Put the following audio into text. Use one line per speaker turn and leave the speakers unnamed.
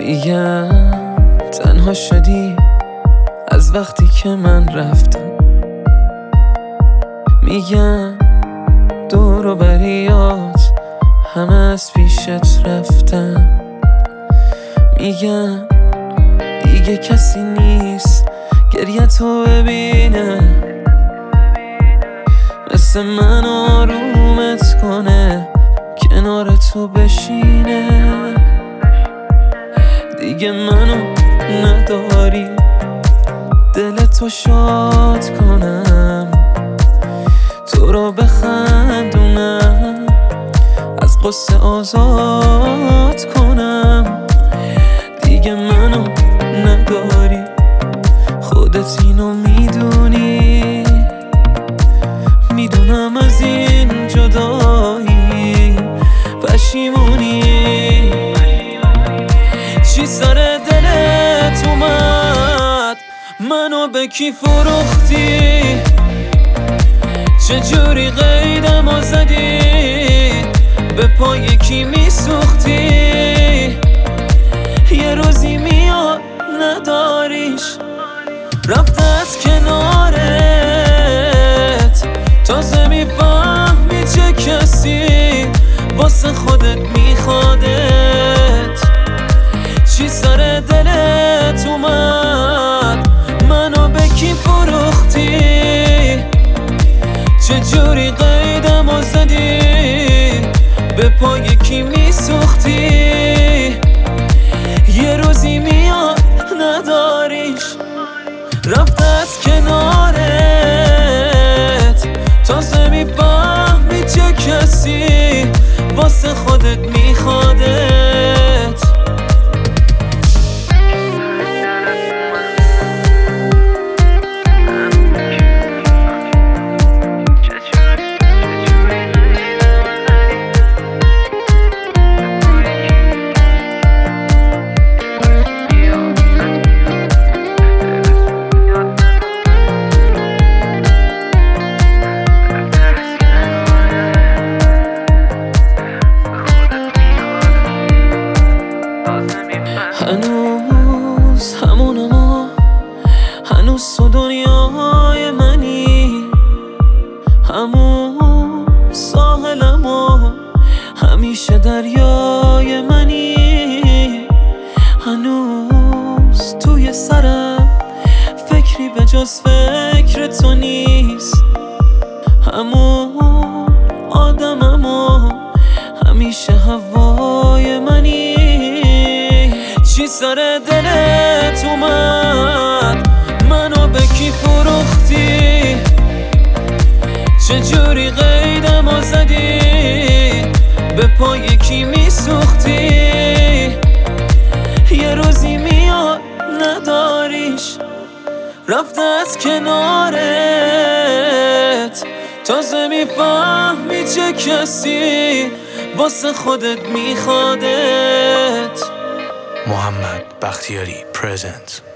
میگم تنها شدی از وقتی که من رفتم. میگم دور و بریات همه از پیشت رفتم. میگم دیگه کسی نیست گریه تو ببینه، مثل من آرومت کنه، کنار تو بشینه. دیگه منو نداری دلتو شاد کنم، تو رو بخندونم، از قصه آزاد کنم. دیگه منو نداری خودت اینو میدونی، میدونم از این جدایی پشیمونی. چی سر دلت اومد منو به کی فروختی؟ چجوری قیدمو زدی؟ به پای کی میسوختی؟ یه روزی میاد نداریش، رفته از کنارت، تازه میفهمی چه کسی واسه خودت میخوادت. چی سر دلت اومد منو به کی فروختی؟ چجوری قیدمو زدی؟ به پای کی میسوختی؟ یه روزی میاد نداریش، رفته از کنارت، تازه میفهمی چه کسی واسه خودت میخوادت. هنوز همونم، هنوز تو دنیای منی، همون ساحلم و همیشه دریای منی. هنوز توی سرم فکری به جز فکر تو نیست، همون آدمم و همیشه هوای منی. چی سر دلت اومد منو به کی فروختی؟ چجوری قیدمو زدی؟ به پای کی میسوختی؟ یه روزی میاد نداریش، رفته از کنارت، تازه میفهمی چه کسی واسه خودت میخوادت.
محمد بختیاری presents